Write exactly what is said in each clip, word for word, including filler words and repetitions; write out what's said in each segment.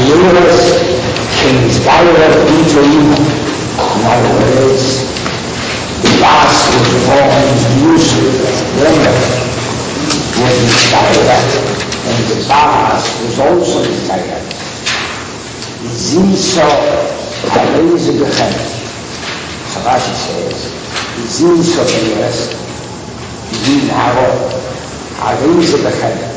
Zeros King's Gyra Bitoim. In other words, the Bas was born Yusuf, Lemer was Mizgyra, and the Bas was also Mizgyra. The Zinso Hareze Bechem. So Rashi says, the Zinso Beres, the Zin Haro, Hareze Bechem.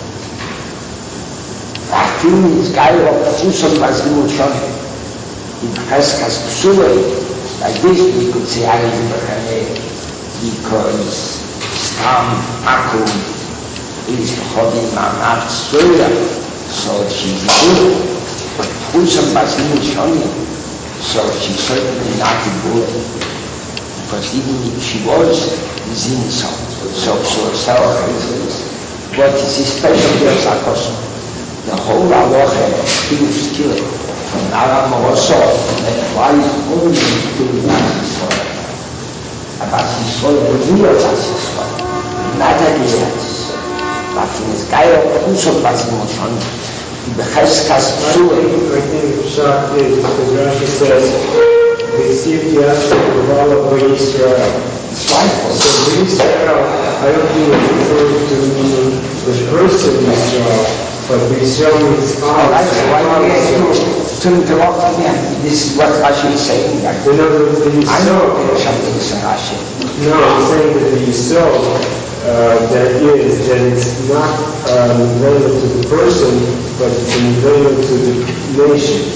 Afin is Gyra Fuson Bazimut Shonim. In Cheskas Psulei, like this we could say Hareze Bechem, because Stam Akum is Chodim Ma'amat Tzroya, so she's good. But Fuson Bazimut Shonim, so she's certainly not a good. Because even if she was Zinso, so so herself is what is his special girls are costing. The whole halacha is killed from Aram Mosso that applies only to Bas Yisrael. Bas Yisrael reveals Bas Yisrael, not against. But in his Gyra Fuson Bazimut Shonim, in the Cheskas Psulei. I think the shock is because Rashi says they received the aspect of all of Israel. It's right. So Israel, I don't think it's referring to the person Israel. But we show means all. Right, so why do we have to interrupt again? This is what Rashi is saying. That in other words, the I know something is Rashi. No, I'm saying that the Yisod uh, that is, that it's not um, related to the person, but it's related to the nation.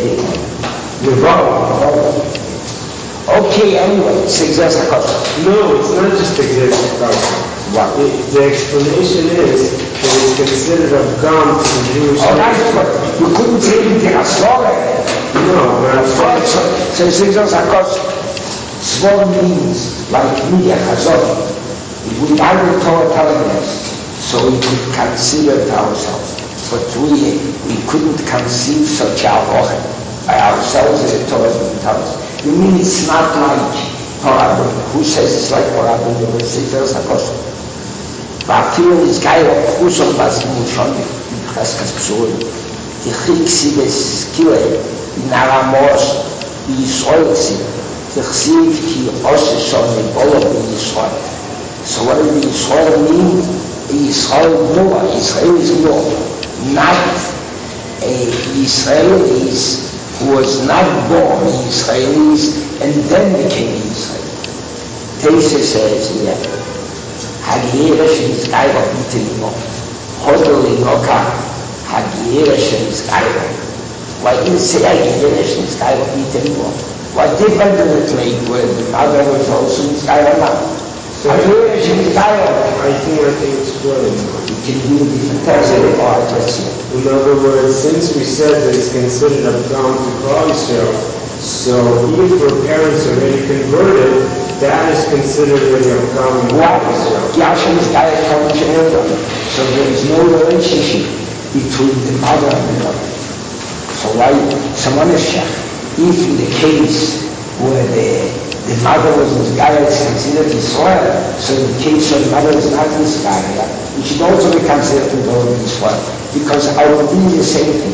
The Rav. Okay, anyway, it's exactly No, it's not just exactly. What? The, the explanation is that it's considered a gum to the Jewish oh, nation. But you couldn't say anything as Svore. No, but I'm saying. So, so it's exactly Svore means like media, Chazor. Without the Torah telling us, so we could consider it ourselves. But we, we couldn't conceive such a halacha by ourselves as the Torah didn't tell us. You mean it's not like Torah? Who says it's like Torah? The Sefer Zakosh. Vafilu is Gyra Fuson Bazimut Shonim in Cheskas Psulei. The Chiksi Beskile in Aramos Yisrael Ksi. The Chsiv Ki Ose Shonim Bolo Yisrael. So what does Yisrael mean? Yisrael Noah. Israel is Noah. Not a Israelis who was not born Israelis and then became Israel. Teisha says here, Hagiera Shemis Gyra Bitoim, Hodol Inoka, Hagiera Shemis Gyra. Why did it say Hagiera Shemis Gyra Bitoim? What difference does it make where the mother was also Gyra now? Hagiera Shemis Gyra. I think I can explain. You can do different things in the art, let's see. In other words, since we said that it's considered a gum to Klal Yisrael, so if her parents are already converted, that is considered a gum to Klal Yisrael. Yashem is Gyra from Jehovah. So there is no relationship between the mother and the mother. So why someone is Shech? If in the case where the the mother was Mizgyra, is considered Israel, so in the case where the mother is not Mizgyra, it should also be considered to go in Israel, because our thing is the same thing.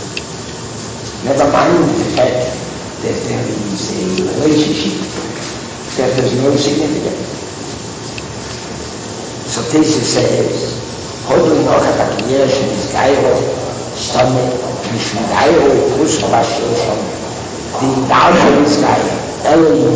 Never mind the fact that there is a relationship that has no significance. So Teisha says, Hodu Inocha Hagiera Shemis Gyra Shtame Mishum Gyra Fuson Bazimut Shonim. The Dalha Mizgyra. Elohim.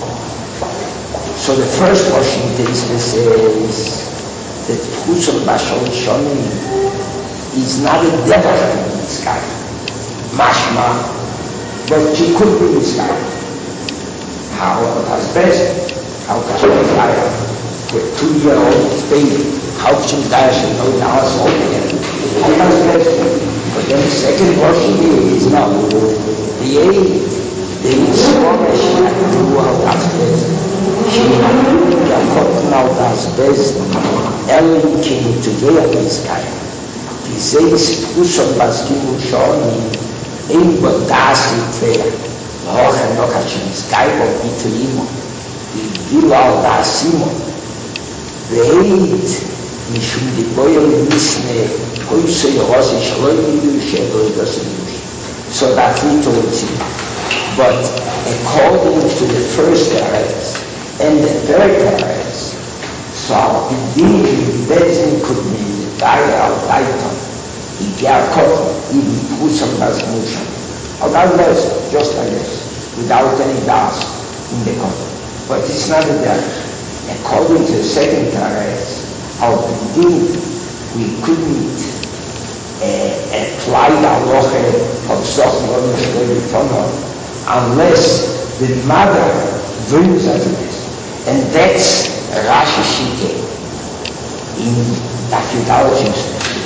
So the first portion Teisha says that Fuson Bazimut Shonim is not a devil in this guy. Mashma, but she could be this guy. How as best? How can she be guy? With two-year-old baby, how can she die? She knows now it's all again. How as best? But then the second portion is not the age. The Yisrael she had to do out as best. She had to do the out as best. Elohim came to veil this guy. He says, Fuson Bazimut Shonim, ein bo das Yitveya. Hoch Enoch Shemis Gyra Bitoim, Yigdilu al das Imo. Ve'eit, Mishum Diboyer Misne, Hoyse Yehosi Shloi Yidu Sheboi Dosim Yush. So that's it also. But according to the first teretz and the third teretz, so the Bezin could be the Daya al Daiton, the Yaakov, even Pusam das Musham. Otherwise, just like this, without any das in the Kotel. But it's not a dash. According to the second teretz, our Bedin, we couldn't uh, apply the halacha of Zochron Shlomo unless the mother brings us this. And that's Rashi Shike in Dafyudal Institute.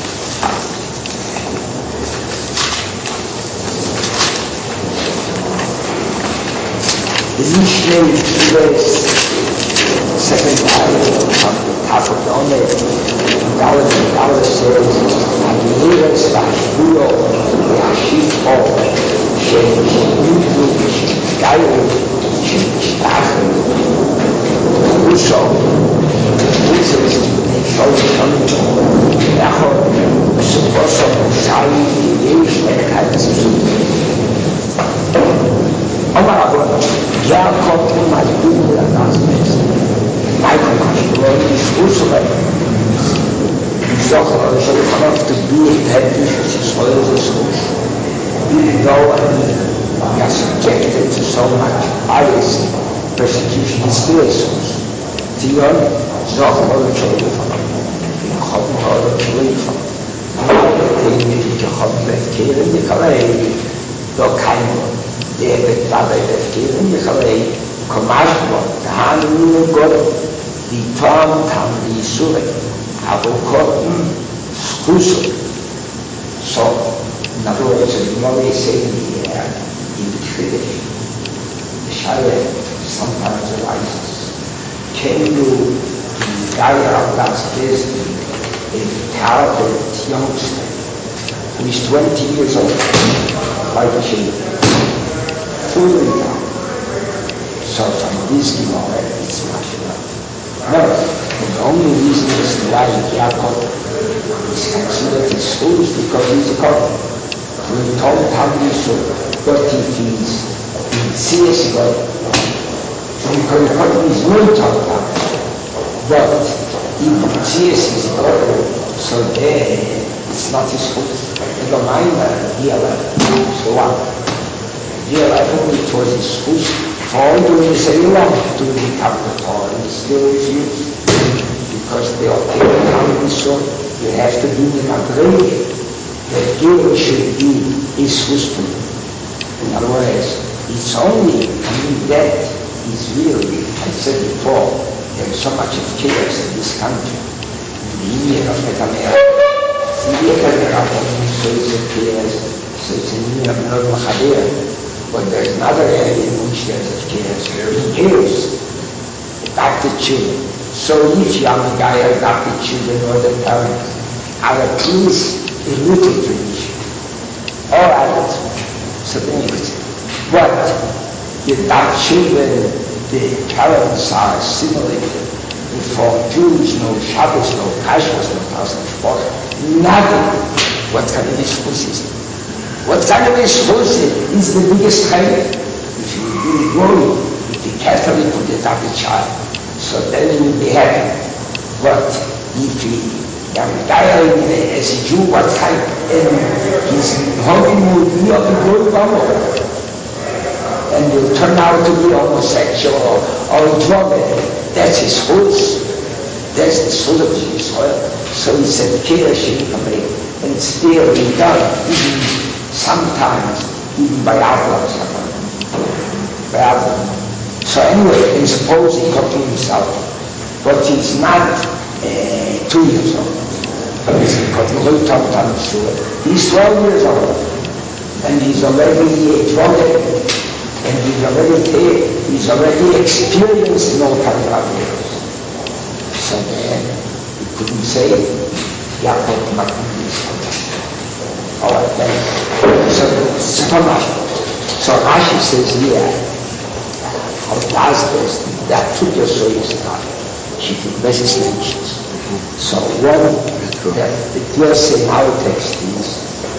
The Mishnah says, second line from the top of the Omer, Dalet and Dalet says, Agileres Vashvuyo Yashifo Shemishnitu Shemishgayu Shemishtachu Uso Uses Neshol Shomim Echot Suposo Shali Yesh Ekatzu Omar Avon Yaakov Umadum Lanas Michael Kashmir is also like Zohar Shalom to be a head which is always a solution. Even though we are subjected to so much bias, persecution is still a solution. Tion, Zohar Shalom, in Chodm Hor Shalom, in Chodm Befkeir, in the Kalei, do Kaimo, the Befkeir, in the Kalei, Komashbo, the Hanim God, the Tom Tam the Sure, Avokotten, Schussel. So, in other words, the Mori saying here, in the Fiddish, the Shire sometimes arises. Can you, in Gaia last Thursday, a talented youngster who is twenty years old, like a child, fully young. So from this Gemara, it's much better. No, the only reason as to why Yaakov is considered his fool is because he's a God. We told how he should, but if he's in serious God, because God is no told how. But if serious is God, so there it's not his fault. I don't mind that he allowed. So what? He allowed it was his fault. For all doing say you want to become the Torah, and still refuse, because they are taking out so you have to do the Madrid. The giver should be his husband. In other words, it's only, I mean, that is really, I said before, there is so much of chaos in this country. In the Indian of Metamera, in the Metamera, so it's a chaos, so it's an Indian of Nord Machaber. But there's another area in which there's a chaos. In chaos, adopted children. So each young guy adopted children or their parents are at least a little tradition. All adults. So then you say, but the adopted children, the parents are assimilated. For Jews, no Shabbos, no Kashrus, no Passover, nothing. What kind of this system? What kind of exposure is the biggest height? If you really grow, if you carefully put it up a child, so then you will be happy. But if you young guy as a Jew, what kind? And his hobby will be of the good bubble. And will turn out to be homosexual or, or a drug addict. That's his horse. That's the soul of his soil. So he said, Kira and still he done. Sometimes even by outlaws. By outlaws. So anyway, and suppose he caught himself, but he's not uh, two years old. He's twelve years old, and he's already drug addict, and he's already he's already experienced in all kinds of years. So then he couldn't say, Yaakov not all right, then. So, so, so Rashi says here, how does this, that took your soul is not. She did resistance. So one, that the Dios in our text is,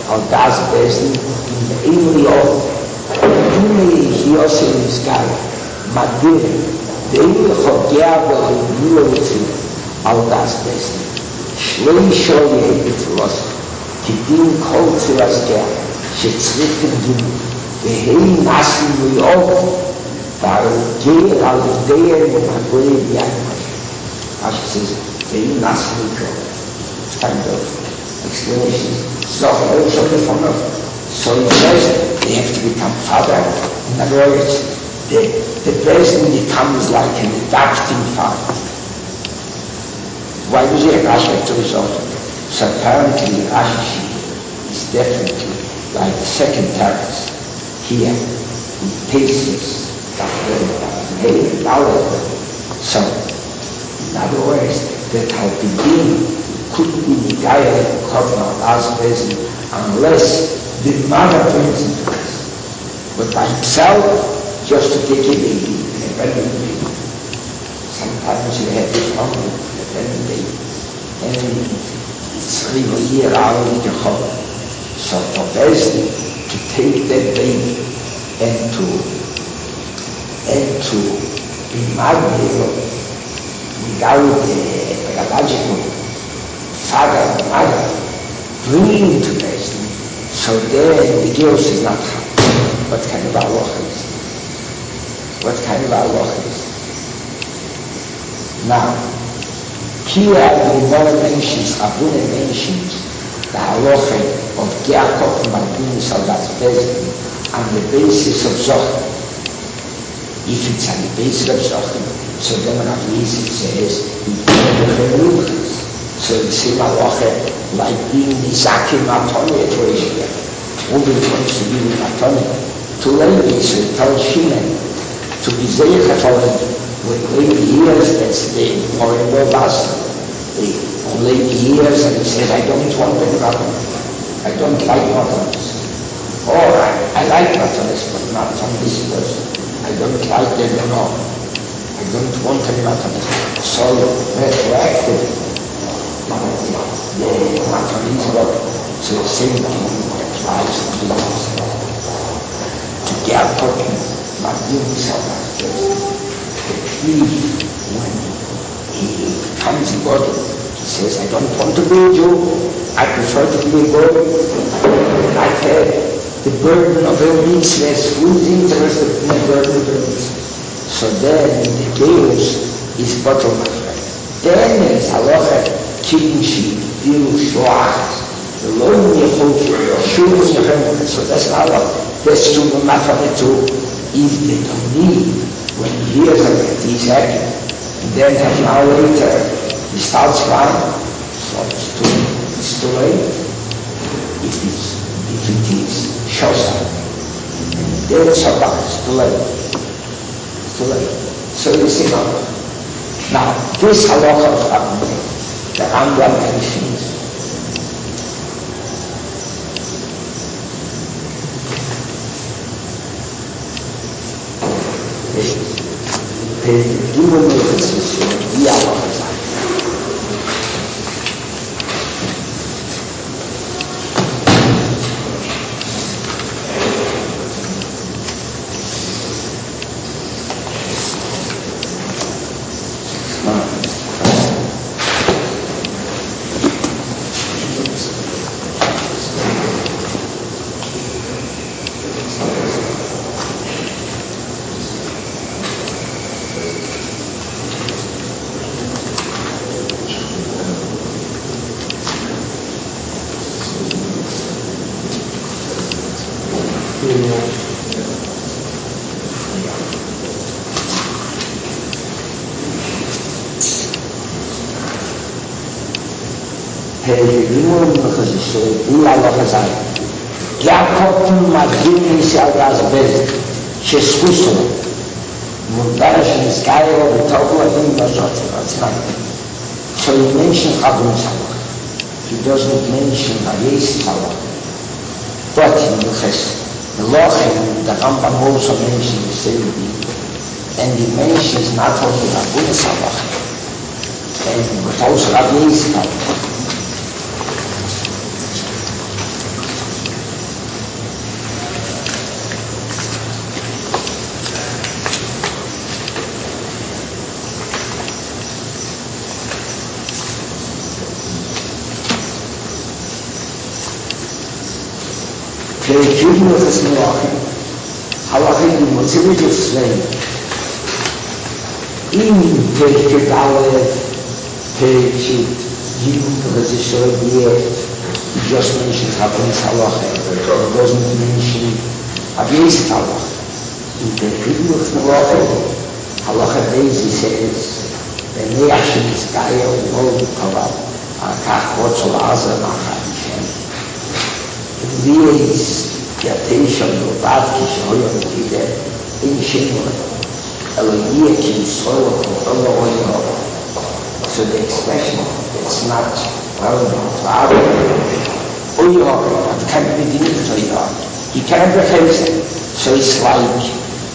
al das Besen in the Emily of Emily Hiosel in Sky, Madir, the Emily of Diablo in New al das Besen. Shloi Sholi Hitros, Kidim Kol Tziras Ger, Shetzrichten Gim, Vehei Nasim Liov, Varugir al Deir Magoi Yagmash. As it says, Vehei Nasim Liov. Kind of explanation. So, so he says they have to become father. In other words, the, the person becomes like an adopting father. Why does he have Rashi to result? So apparently Rashi is definitely like the second terrace here with pieces of the knowledge. So, in other words, that how begin couldn't be Nigaya and Kovna as present unless the mother brings him to us. But by himself, just to take a baby, a pregnant baby. Sometimes you have this hungry, a pregnant baby. And it's really a year out of the home. So for Bessie to take that baby and to and to be married without a biological father and mother, bringing to Bessie, so then the girls is not happy. What kind of Allah is? What kind of Allah is? Now, here the Gemara mentions, Abuna mentions the halacha of Yaakov Magdini Saldas Bessie on the basis of Zohar. If it's on the basis of Zohar, so then when Abuna says, so the same halacha like being Nizaki Matoni at Reishia. Woman wants to be Matoni. To lady, so he tells Shimon to be Zeichatolid. When lady hears that's the horrible last, the lady hears and he says, I don't want any Matoni. I don't like Matonis. Or I, I like Matonis, but not from this person. I don't like them at all. I don't want any Matonis. So retroactive. The Matonis work, so the same thing applies to us. To Yaakov, Magdini Saldas the thief, when he comes in body, he says, I don't want to be a Jew, I prefer to be a boy. I have the burden of a mitzvah, who is interested in the burden of a mitzvah? So then the chaos is bottleneck. Then there is halacha, Kinshi, Dilu, Shoach, the Lord Yehud, Shul Yehud, so that's not a, that's to the matter too, if they don't need, when he hears of it, he's happy, and then half an hour later, he starts crying, so it's too, it's too late, if it's, if it is Shosa, and then Shabbat, it's too late, it's too late, so you see now, now, this halacha of Rabbi, the Rambam mentions, the Gimel Melchus is the halacha sein. die halacha sein. Yaakov Magdini Saldas Bessie, שסקוסו, מודע שנזכאיו ותאו להם בזאת, עצמם. So he mentioned Chabun Salach. He doesn't mention Ayes Salach. But in the Ches, the Lochem, the Rambam also mentions the same thing. And he mentions not only Chabun Salach, but also Ayes Salach. Perikidmus is Malachim, Halachim the Motivate Slave. In Perikid Aleph, Perikid, Yidin Regisseur Bier, he just mentions Rabban's Halachim, he doesn't mention Abiyis Halachim. In Perikidmus Malachim, Halachim Beis, he says, Benei Hashem Yizkaya U'ol Kalav, Akach Rotzol Aza Machayim. These the attention of that Kishoyo Kide in Shimon, Elohim Kishoyo Koloyo. So the expression it's not well known. Oyo, it can't be denied to you. He cannot refuse it. So it's like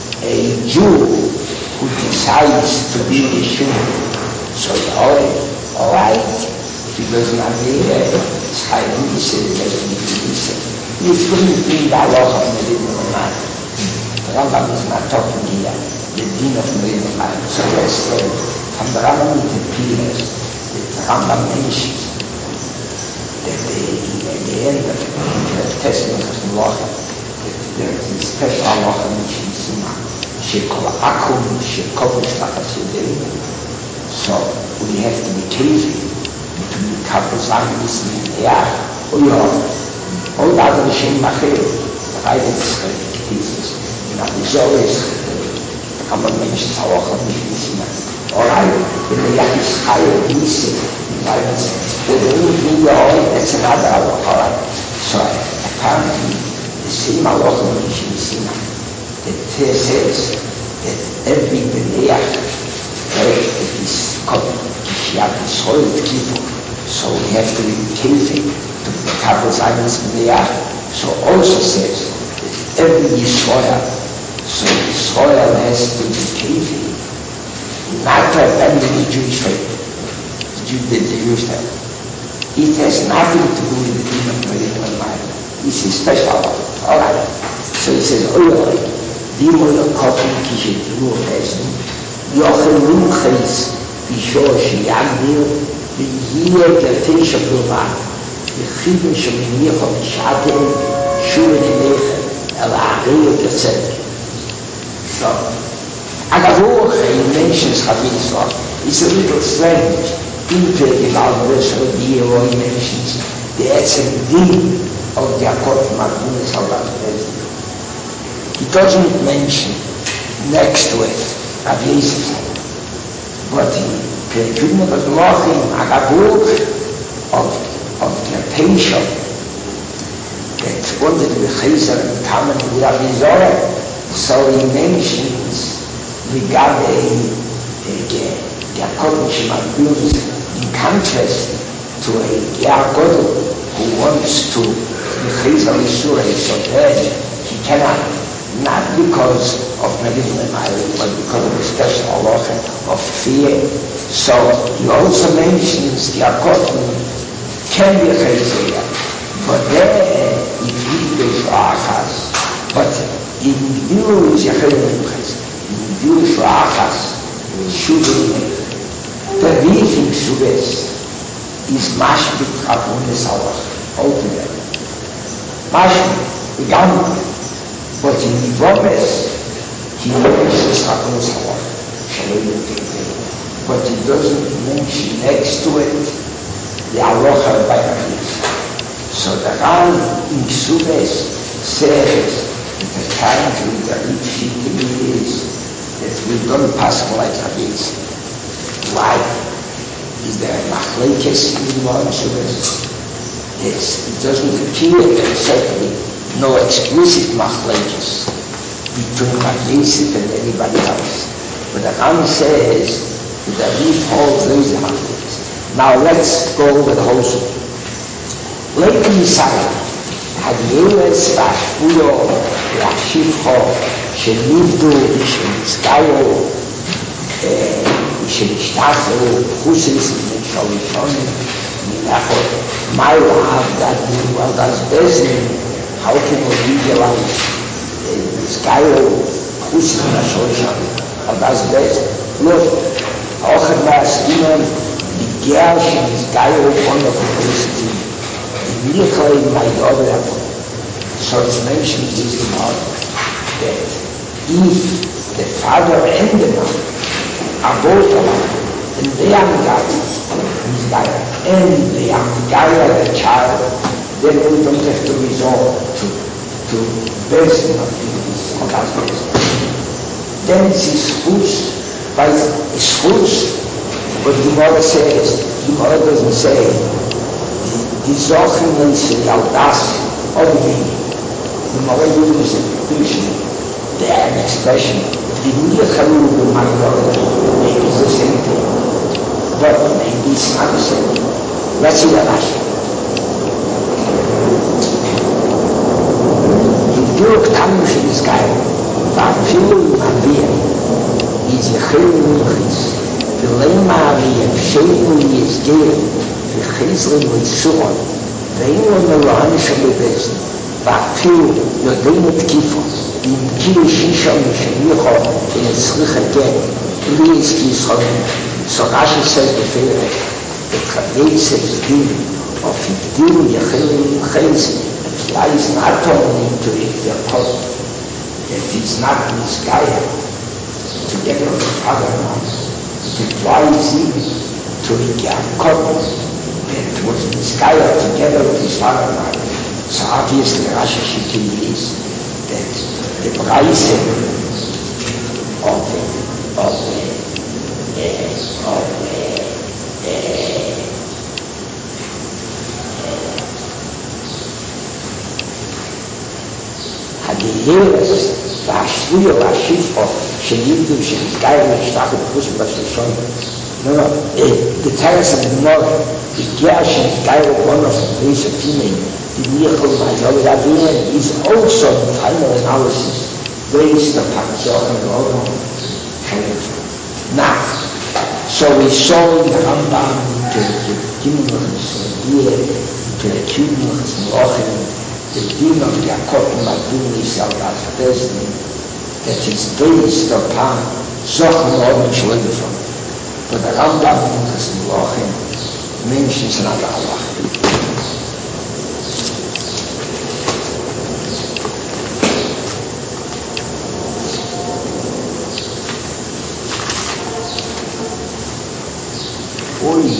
a Jew who decides to be a Jew. So all right. He does not need it. It's highly decent, it doesn't need to be decent. It's going to be the law of Medina Maman. The Rambam is not talking here, the deen of Medina Maman. So let's say, from the Rambam it appears that the Rambam mentions that the, at the end of the Testament of the law, that there is a special law which is Shekol Akum, Shekol Shlachas. So we have to be careful. To be couple Zionis in the air, or you know, all that other machine macher, the right of the pieces, and that is always the common mentions how often we see that. All right, in the Yakis higher, we see, like the only that's another hour, all right. So apparently, the same halacha which we see now, that says that every B'nei that is called Kishyat Yisrael people. So we have to be careful to the couple Zionis in the air. So also says that every Yisrael, so Yisrael has to be careful not to abandon the Jewish faith, the Jewish faith. It has nothing to do with the deen of Medina Maman. This is special. All right. So he says, oh, the Moyo Kotin Kishet Ru Person, Yochel Lumchis, Bishor Shiyagdir, the year the fish of the man, the Chibin Sheminiach of the Shatem, Shurin Elech, El Agil of the Tzedek. So, Agavuch, he mentions Chavitzvah. It's a little strange. In the Alvarez of the year where he mentions the Etzem Din of the Akot Magbunis Halach. He doesn't mention next to it, Rabbi but he Perikidmus of Malachim, Agavuch of of the patient that wanted to be Chayzer and Taman with Rabbi Zorah. So he mentions regarding the accomplishment of Magbunis in contrast to a Yagodl who wants to be Chayzer Yisura, so then he cannot, not because of Medina Maman, but because of the special halacha of fear. So he also mentions the Akotim can be Chayzer, but then if he is Achas, but in view is Chayzer, in view is Achas, should be the reason Subes is Mashbit Rabunis Halach, altogether. Mashbit, the Gamma, but in the Vomes, he mentions Rabunis Halach, but he doesn't mention next to it the Aloha by Achis. So the Ram in Ksubes says that the currently the Ripshik is that we don't pass like Achis. Why? Is there a Machlekes in the Moran Ksubes? Yes, it doesn't appear that certainly no explicit Machlekes between Achis and anybody else. But the Ram says that he holds those Machlekes. Now let's go with the whole story. Later Messiah had Yeles Vashpuyo Yashivcho Shenivdu Shenizkayo Shenishtafu Chusis Shalishon Minachot Mayu Avdad well that's Bezin how can we realize Nizkayo Chusis Shalishon well that's Bezin look auch in das Ihnen die Gerschen ist geil von der Publicity. Die Milchlein bei Dobbelabon. So it's mentioned this in order that if the father and the mother are both alive, and they are Gaia, is Gaia, and they are Gaia, the child, then we don't have to resort to, to best of this orgasm. Then it's schools, but it's schools, but the mother says, the mother doesn't say, die Sachen ist ja das, oder wie. The mother uses the expression, the near Haru, my brother, maybe it's the same thing, but maybe it's not the same thing. Let's see the Rashi. The Durk Tamish is Gaia, but Filu Mavir is a Haru Muchis, the Lema Avir, Shemu is Gaia, the Chizrin with Suon, the Inwan Meruhan Shabbat. ואפילו יודעים את כיפו, אם כאילו שישו משמיכו ונצריך הגן, בלי עסקי סחורים, סורש עשר בפרק, את חייצה בדין, או פקדים יחלים חייצה, כי is not only to eat their pot, that is not misguided, together with father and mother, it implies even to eat their cotton, that was misguided together with his father and mother. So obviously Rashi Shittim is that the price of of of of Hageyeres והשבויה והשיפו שנילדו שנסגר להשתחת פרוסים בשלשון. No, no, the terrace of the north, the gear שנסגר one of the place of female, the Nichol Mayovi Avin is also the final analysis based upon Zohar and Olam. Now, so we saw in the Rambam to the beginning of his idea, to the beginning of his Melachim, the beginning of Yaakov Madin Yisrael as destiny, that is based upon Zohar and Olam Shleifon. But the Rambam in his Melachim mentions another Allah. Oi.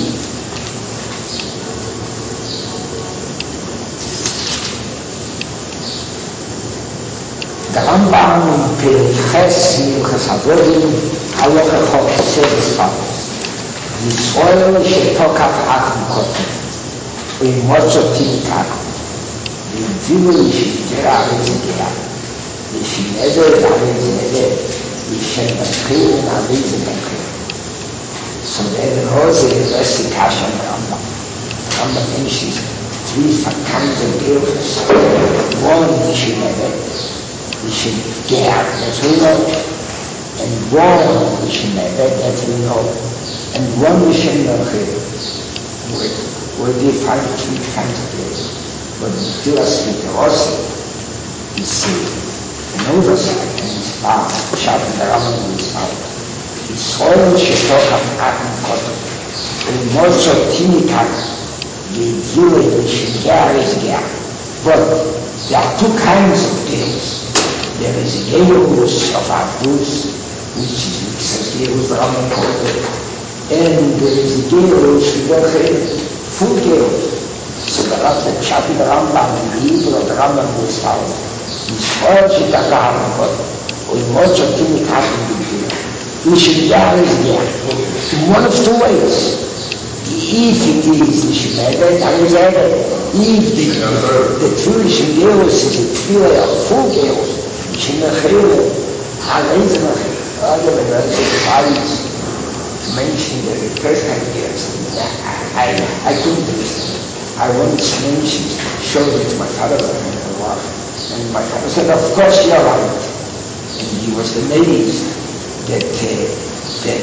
The Rambam in Perich Milchas Habodim Halacha Chok says as follows: Yisrael shetokach achim kotem u'imotzo tinikach v'yivilu yishitera aretz geya v'yishineder aretz neder v'yishen b'chil aretz b'chil. So the Eben Hose is less the Kasha and the Rambam. The Rambam mentions three kinds of gills. One is Yishineder, Yishineder, that we know, and one Yishineder, that we know, and one Yishineder, where they find three kinds of gills. But the Tilas also is an oversight, and it's found, Shabbat and the Rambam is found. Yisrael shetokach achim kotem u'imotzo tinikach v'yivilu yishitera aretz geya. But there are two kinds of gills. There is a gilus of Avdus, which is a gilus the Rambam called it, and there is a gilus v'dochel, full gilus. So the Pshat in the Rambam and the Hebrew of the Rambam was found. Yisrael shetokach achim kotem u'imotzo tinikach v'yivilu. We should realize that in one of two ways. If it is the Shemeder, that is Eder. If the, the true Shemdeus is a tefillah of full Deus, Shemechele, Halez Mechele, other than those fights to mention the first time Deus, I, I couldn't understand. I once mentioned, showed it to my father and my father said, of course you're right. And he was amazed that uh, that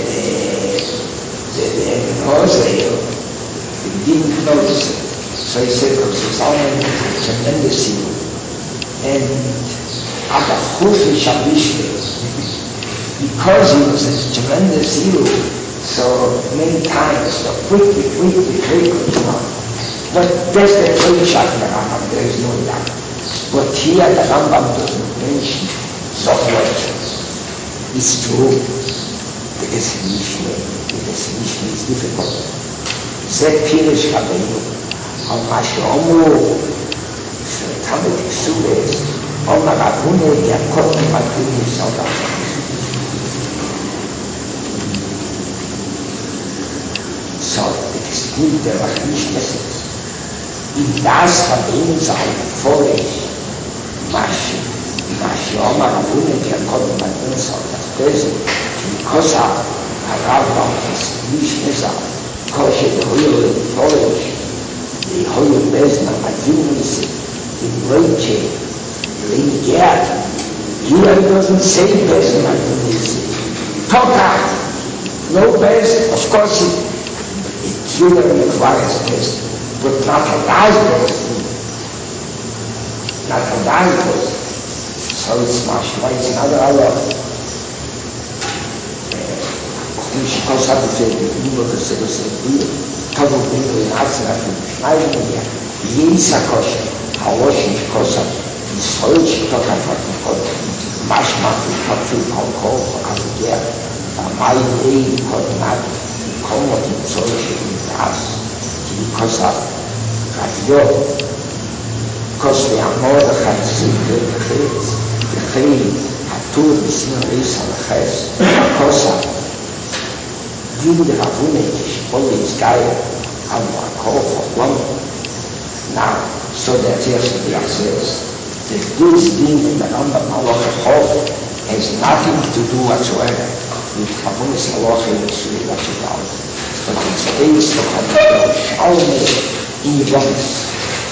the Hosea didn't notice it. So he said, because it's only tremendous evil. And at the Chufi Shabishke, because he was a tremendous evil, so many times, so quickly, quickly, quickly, you know. But that's the true shot in the Rambam, there is no doubt. But here the Rambam doesn't mention Zohwatchers. It's true. The definition, the definition is difficult. זה פירש רבינו, על מה שאומרו, שתמיד כסובס, אומר רבונה יעקב מדהים סודר. So, it is nicht der Wachnischnis. In das Rabbin sein Vorrecht, Maschi, Maschi Omar Rabbune Ya'akov Madin Soder. Das ist, die Kosa, Harabam, ist nicht mehr Koshe, die Höhe, die Vorrecht, die Höhe Besna, Madin ist, die Brötche, die Gerd. Here it doesn't say Besna, Madin ist. Toka, no Besna, of course it It really requires this, but not a life best. Not a life best. So it's much why it's another Allah. Und ich kann sagen, dass ich nur das ist, dass ich Tabu bin in Arzt nach dem Schneiden hier. Jeder Kosche, Hawasch nicht Kosche, die solche Tochter von Gott. Manchmal ich habe viel Alkohol, also der, mein Leben konnte nicht. Como die solche in das, die Kosa, Radio, Kosme Amor, Chatzit, Bechetz, Bechet, Hatur, Bissin, Reis, Alches, Kosa, Din der Ravune, Shpoli, Izgaya, Amrakov, Oblom. Now, so that yes, the access, that this Din in the number of Halacha has nothing to do whatsoever with Rabunis Halacha in the Sri Rachidal. But it's based upon the Shalmei events.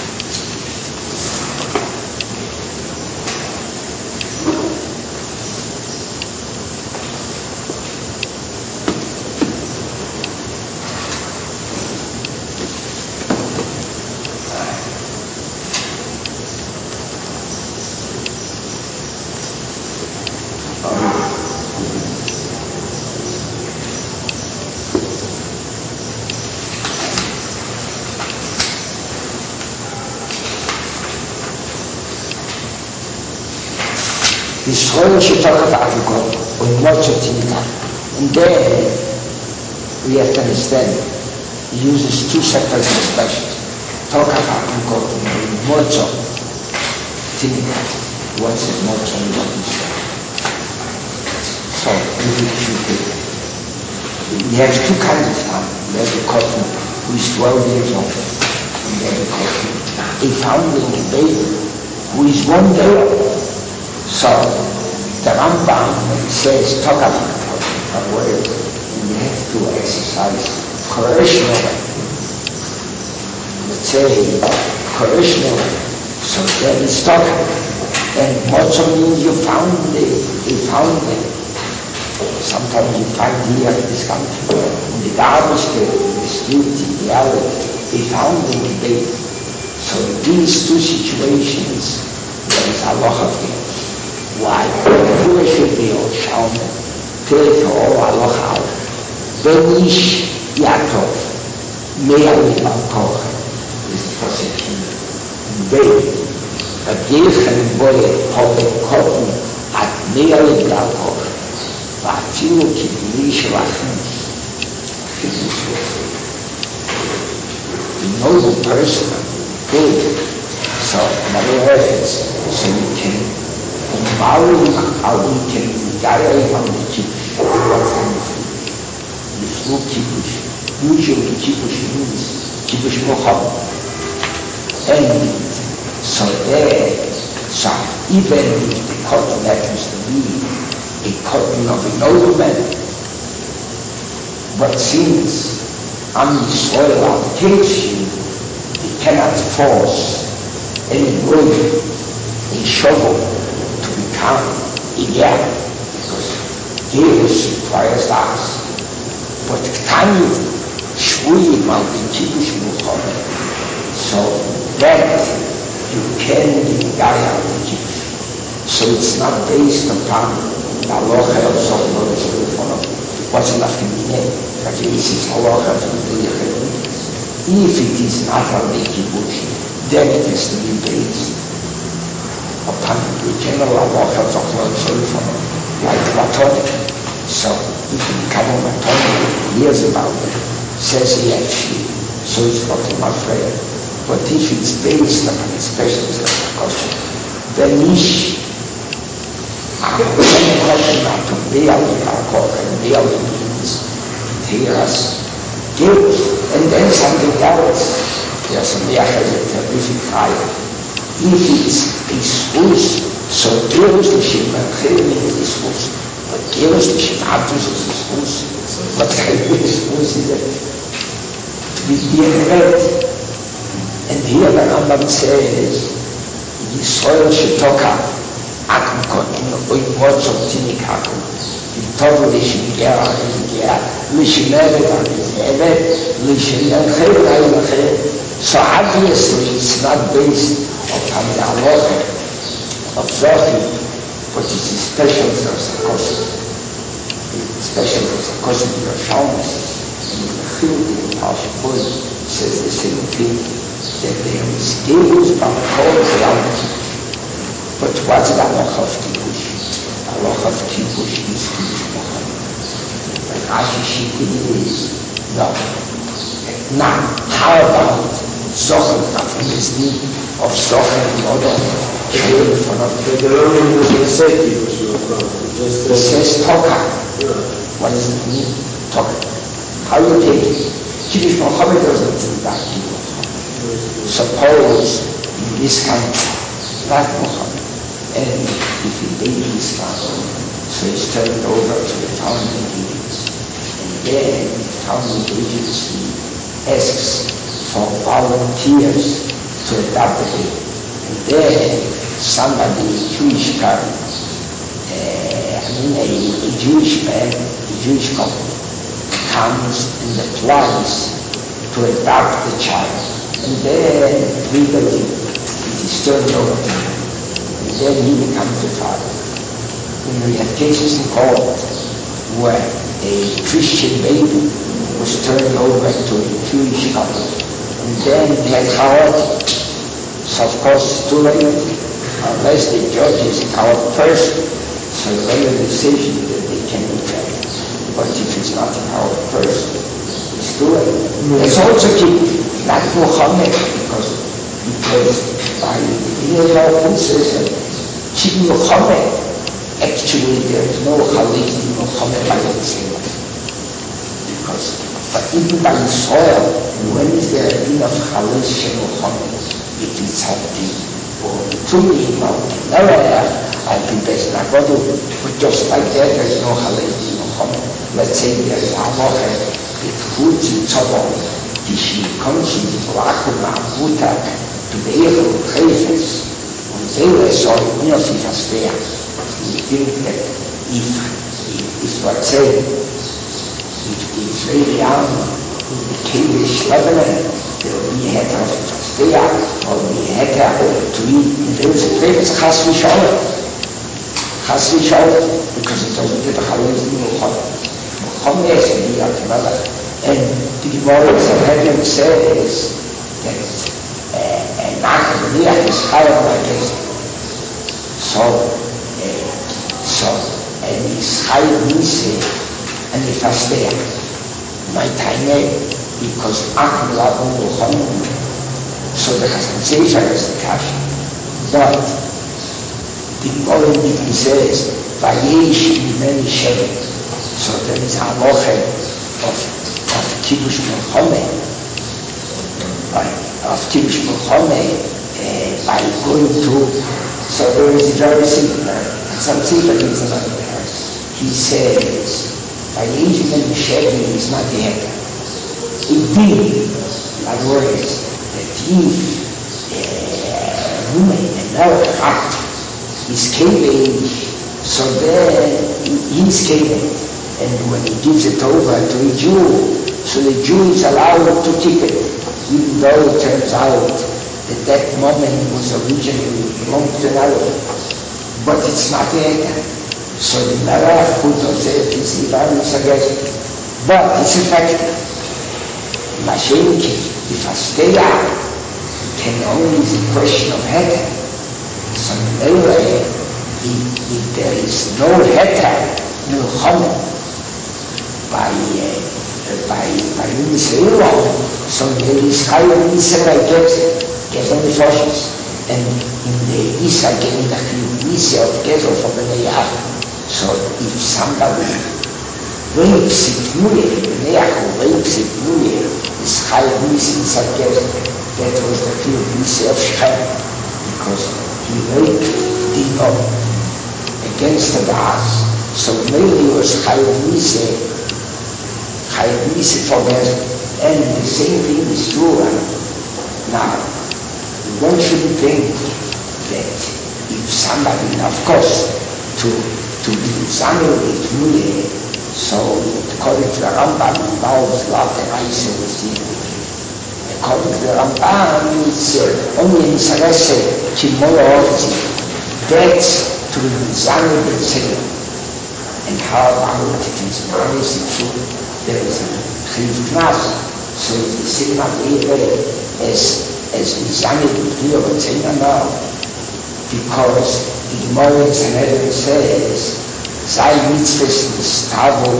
Israel should talk about God and not to Tika. And then we have to understand he uses two separate expressions. Talk about God and not to Tika. One says not to and one is so we have two kinds of time. We have the cotton who is twelve years old, and we have the cotton a foundling baby who is one day old. So, the Rambam says, talk about a word, and you have to exercise coercion. Let's say, coercion. So then it's talking. And what means you found it, you found it. Sometimes you find here in this country, in the garbage bin, in the street, in the alley, they found it, they. So in these two situations, there is a lot of things. Why? Who should be on Shalman? Take all Allah out. When Ish Yaakov, Me'ali Balkoch, is the position. They, a different boy, Hobbit Cotton, at Me'ali Balkoch, Vatilu Kibnish Rachins, the noble person, good. So, in other words, so you can Involving how we can direct on the Kiddush, what's on the Kiddush. The full Kiddush, usually Kiddush means Kiddush Mochab. And so there, so even if the cotton happens to be a cotton of a nobleman, but since on the soil of teaching, he cannot force any wood, a shovel, become ideal, because this requires us. But can you shwui about the Kiddush Muhammad? So that you can be guy out the Kiddush. So it's not based upon the halacha of Zohar, what's enough to be named. But this is halacha from the If it is not a Kiddush, then it is to be based the general halacha of Chol like Platonic. So if you become a Platonic, hears about it, says he actually, so it's not a prayer. But if it's based upon a special question, then ish, I'm saying a question not to be able to talk and be able to means hear us give, and then something else. There's a mere terrific fire. If it's a spruce, so Kirus Lishim and Chilin is a spruce. But Kirus Lishim Abdus is a spruce. But Chilin is a spruce is it? With the red. And here the Rambam says, Yisrael Shetoka, Akum Konin, Oimots of Tinikakum, Yitovu Lishim Gera, Gera, Lishim Eved, Eved, Lishim Eved, Eved. So obviously it's not based upon the halacha of Zohar, but it's a special Zohar. It's special Zohar in the Shalmas, and in the Chiluk, in Parshah says the same thing, that there is Deus B'Makol Reality. But what's the halacha of Kiddush? The halacha of Kiddush is Kiddush Mohammed. But Rashi Shikini is, no. Now, how about Zohar, from his need of Zohar in order to hear in front of him? The Roman doesn't say Kiddush Mohammed. It says Toka. What does it mean? Toka. How you take it? Kiddush Mohammed doesn't do that. Suppose in this country, not Mohammed, and if he did Islam, so he's turned over to the founding agents, and then the founding agency asks for volunteers to adopt the baby. And then somebody, a Jewish parent, uh, I mean a, a Jewish man, a Jewish couple, comes and applies to adopt the child. And then legally it is turned over to him. And then he becomes the father. You know, we have cases in court where a Christian baby was turned over to a Jewish couple. And then they had chaotic. So of course it's too late, unless the judge is out first, so they made a decision that they can be tried. But if it's not out first, it's too late. Mm-hmm. It's also key, not Muhammad, because because by the law says that King Muhammad, actually there is no Khalid in Muhammad by himself. Because but even by Israel, when is there enough Khalid in Muhammad? It is something for two people. No, I'll be best not going to, but just like that, there's no Khalid in Muhammad. Let's say there is Allah, it puts in trouble. Die Konchen, die Brachen, Abuta, to the Ehe und Trefes, und selber soll mir sie verstehen. Ich denke, if, if, let's say, if the Israeli army became a Lebanon, there will be a head of Versteher, or be a head to eat, and there is a Trefes, Chas V'Sholem. Chas V'Sholem, because it doesn't get a Halal in Muhammad. Muhammad is the Akmala. And the Gemara Sanhedrin says that a Nachmaniyah is higher like this. So, uh, so, and it's higher Nisi, and the Fastea. My time, because Achmed Abu Muhammad, so the Chassan Sefer is the Kash. But the Gemara says, Vayesh Mimeni Shem. So there is a loche of of Kiddush Muhammad, of Kiddush Muhammad, uh, by going to, so there is a very similar, some similar things about there. He says, by Asian and Shevi is not the head. Indeed, in other words, that if a woman, another act, is caving, so then he is caving. And when he gives it over to a Jew, so the Jew is allowed to keep it, even though it turns out that that moment was originally belonged to another. But it's not yet. So the Maraf put on it is suggested. But it's effective. Mashenki, if I stay out, can only be a question of head. So anyway, if there is no heter, milchama, by uh, by by Israel, so there is higher Israel gets gets on the forces, and in the Israel getting the Israel gets off of the Neyach. So if somebody rapes it, Muye, the Neyach rapes it, Muye, is higher Israel gets that was the fear of Israel Shechem, because he raped Dino against the Baas. So maybe it was Chayv Nise, Chayv Nise for them, and the same thing is true. Now, one should think that if somebody, of course, to to be examined with Muye, so according to the Rambam, involves love and Isa was the according to the Rambam, it's uh, only in Sarese, Chimoyo Orzi, that's to be examined with Satan. And how about it is always true, there is a Chayv Knas, so it's the same idea as as examined with Dio and Satan now, because the Gemara in Sanhedrin says, Zay mitzvahs nistavu,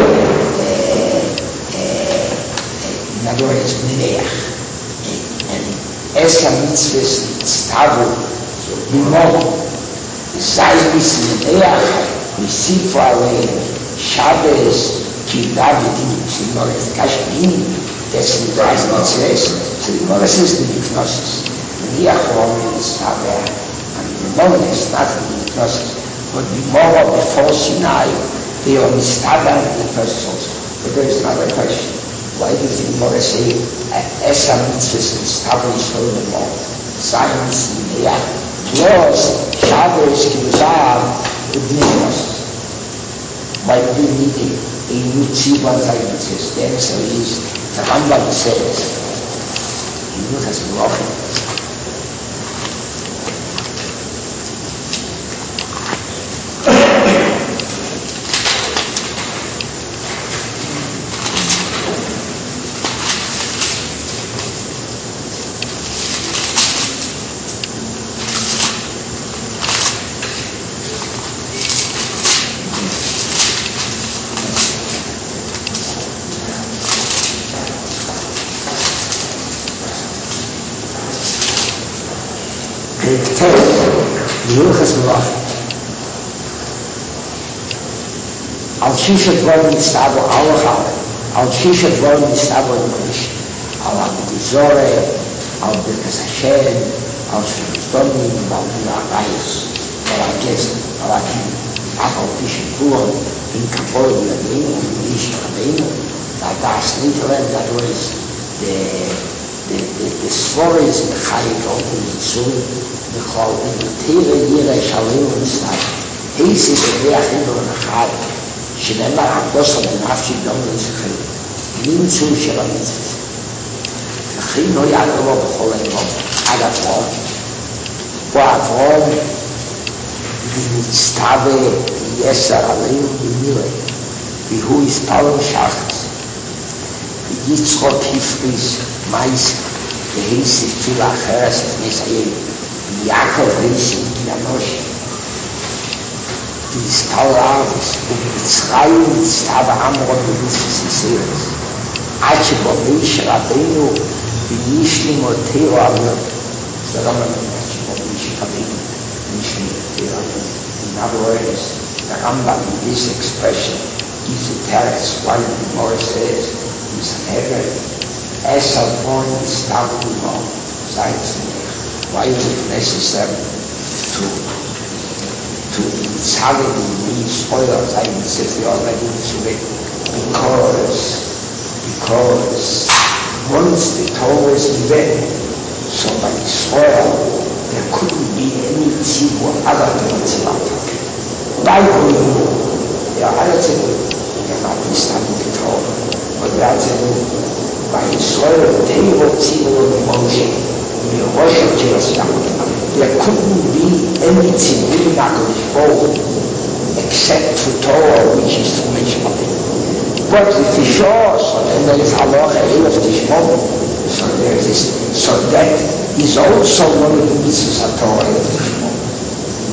in other words, Neneach, and Esa mitzvahs nistavu, Bimon, Zay mitzvahs Neneach, we see for our Shabbos, Ki David, in Morris Kashmir, that's the Drei's mitzvahs. So the Gemara says the Miknosis. Neneach only is not there, and the moment is not the Miknosis. But more before Sinai, they are mistaken the first source. But there is another question. Why does the Gemara say Esa mitzvah is established for the more? Science, yeah. Plus, Shabbos, Kibbutz, the Bnei. Why do we need a, a new tzibah mitzvahs? The answer is, the Rambam says, in Yuchas Melachim, Al Shisha Dvorim Nistabo Alachal, Al Shisha Dvorim Nistabo English, Al Abdizore, Al Birkas Hashem, Al Shemstonim, Al Biragayis, Al Agest, Al Akim, Al Pishipur, in Kabul, Yadin, in Ish Rabbeinu, that Das Nitren, that was the the the the stories in the Chayik of the Yitzur, the Chol, the Tere Yira Shalim Nistabo. This is the way I think of the Chayik. שנאמר הקדוש בנפשי דום לזכרי נמצאו של המצווה וכי לא יעדרו בכל היום עד אברום ואברום ומצטווה יסר עלינו במילה והוא יספלו שחס ויצחוק הפריס מייס והיסי תפילה אחרת מסיים ויעקב היסי ינושי die Stauavis, und die Zerayim, die Stava Amron, die Lucis Iseres. Ache Bomish Rabbeinu, die Nishlim Oteo Avon. So don't know, Ache Bomish Rabbeinu, Nishlim Oteo Avon. In other words, the Rambam in this expression gives the text why the Gemara says, in Sanhedrin, Esau born the Stava Amron, Zayitz Nech. Why is it necessary to to Tzaddik means oil like says we already mentioned it because because once the Torah was given, so by Israel there couldn't be any tzibur other than tzibur. By Goyim, there are other tzibur, they are not studying the Torah, but there are tzibur. By Israel, they were tzibur of Moshe, the Rosh Hashanah. There couldn't be any tzibur except for Torah, which is to Mishpat. But the Tishor, so then there is Halacha of Tishmon, so there is this, so that is also one of the mitzvahs of Torah of Tishmon.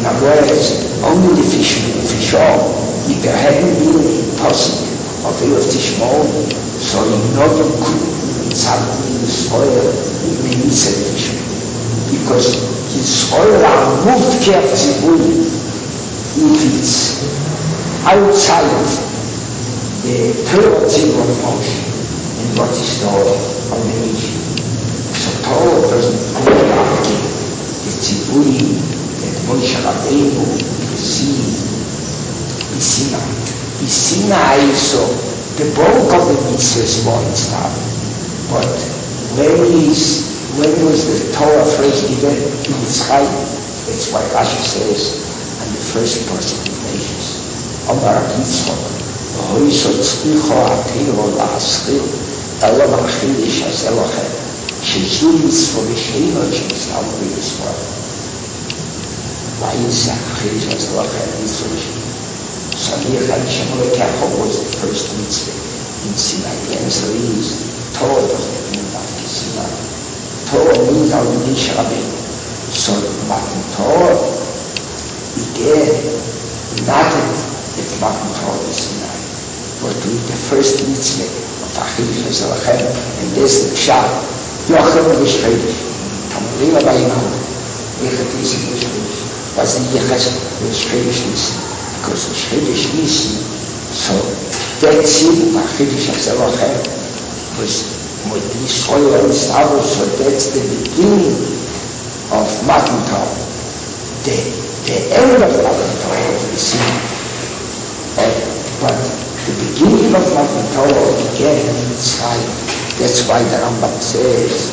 In other words, only the fish, fish oil, if there hadn't been a possible of Elof Tishmol, so he not could something in the soil, even in his fish. Because his soil are moved carefully if it's outside the Torah of motion and what is Torah of the nation. So Torah doesn't go after the Tziburi that Moshe Rabbeinu received in Sinai. In Sinai, so the bulk of the mitzvahs were installed. But when is when was the Torah first given in Mitzrayim? That's why Rashi says, and the first person of nations, Omar Yitzchok, Hoysot Tznicho Atero La'aschil, Elo Machidish Azelochem, Shezul Mitzvah V'Sheino Shemizal V'Yisrael. Why is that Machidish Azelochem Mitzvah V'Sheino? Samir Hashem Lekecho was the first mitzvah in Sinai. The answer is, Torah doesn't mean after Sinai. Torah means our Moshe Rabbeinu. So Matan Torah began nothing that Matan Torah is Sinai, but with the first mitzvah of Achiv Yisrael, and this the Pshat, Yochem V'Shchedish, Tamurila V'Yimam, Yechet Yisrael V'Shchedish. What's the Yechet V'Shchedish Nissen? Because the Shchedish Nissen, so that's it, Achiv Yisrael was with this oil and stubble, so that's the beginning of Matan Torah. The, the end of Matan Torah is the sin. But the beginning of Matan Torah began in Mitzrayim. That's why the Rambam says,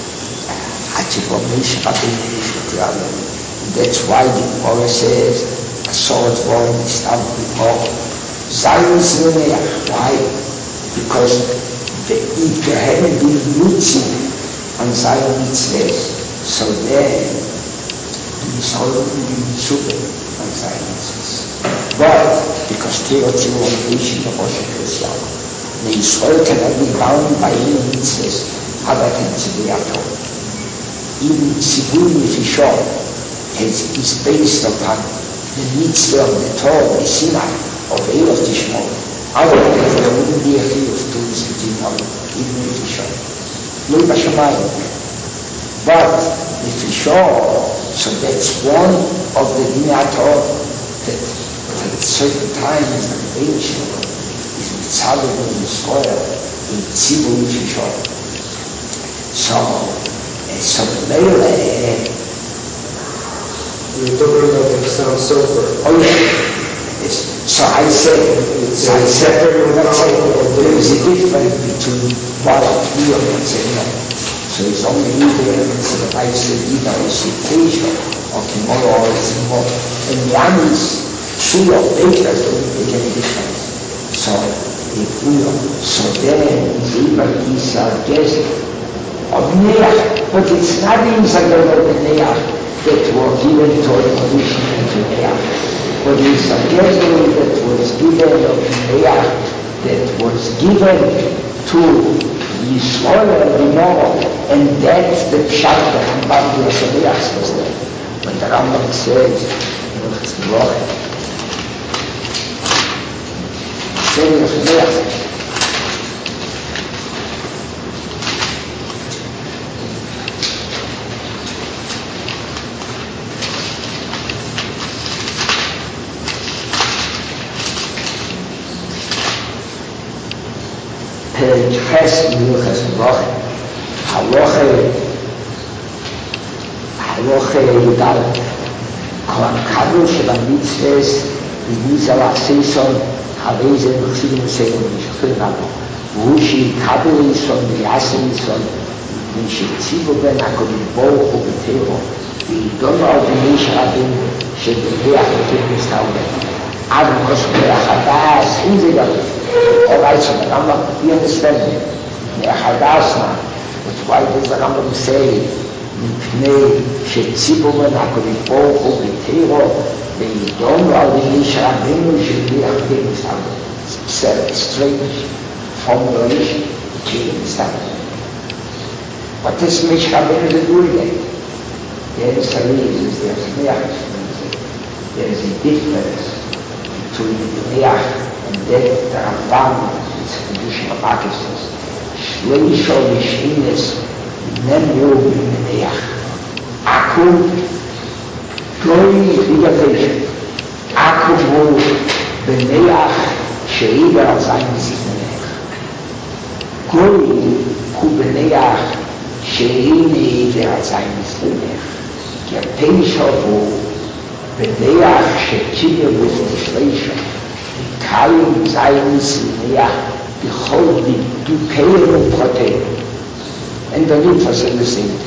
that's why the Gemara says, a sword war in the stubble before. Zion is Neneach. Why? Because if there hadn't been mitzvah on Zion mitzvahs, so then the soul would be mitzvah on Zion mitzvahs. But because Tiro Tiro Nation of Rosh Hashanah, the Yisrael cannot be bound by any mitzvahs other than Tzivui Torah. Even Tzivui Nefishot is based upon the mitzvah of the Torah, the Sinai, of Elof Tishmol. Otherwise, there wouldn't be a field of tools between them, even if we show. Look at Shemayim. But if we show, so that's one of the Dinator that at certain times the creation is mitzvah in the soil, in Tzibur if we show. So, and so the Leila. You're talking about the sound sulfur. Oh, yeah. So I say, so I said, let's say, there is a difference between what I feel and say no. So it's only either, so I say either it's a facial or tomorrow or it's more. And the others, true or fake, doesn't make any difference. So, if we are, so then, even these are just of Neach, but it's not inside of the Neach that were given to a condition to Neach. But it's a gesture that was given of Neach, that was given to Yisrael and Limor, and that's the Pshat that Rambam Yosef was there. When the Rambam says, it's Roch, saying of Neach, page Ches Miluchas Roche, Haloche, Haloche Yudal, Kol Kadosh Mitzvahs, Yizal Asison, Haveze Nuchsidim Seyon Mishchil Rabo, Vushi Kabel Yison, V'Yasin Yison, Mishitzivu Ben HaKodim Baruch Hu B'Tero, V'Yidon Al B'Mish Rabin, Sheb'Beach B'Tim Mistaubet. Adam was Hadas, easy. All right, so the Rambam, we understand it. Hadas now. But why does the Rambam say, Mipnei Shetzibur Ben HaKodim Baruch Hu B'Tero, V'Yidon Al B'Mish Rabin, Sheb'Beach B'Tim Mistaubet. It's a strange formulation. B'Tim Mistaubet. What does Mish Rabin do again? The answer is, is there's Neach. there is a difference between the Neach and that the Ramban, its traditional practices. Shleisho Mishines Nemu Neach. Akum Goi Vigation. Akum Hu Beneach Sheiber al sein Neach. Goi Hu Beneach Sheini Eiber al sein Neach. Kerteisho Hu Beneach Shechir B'Shleisho. Kalim Zayin Neach. Behold, du Kehren und Protein. And the New Testament is saying,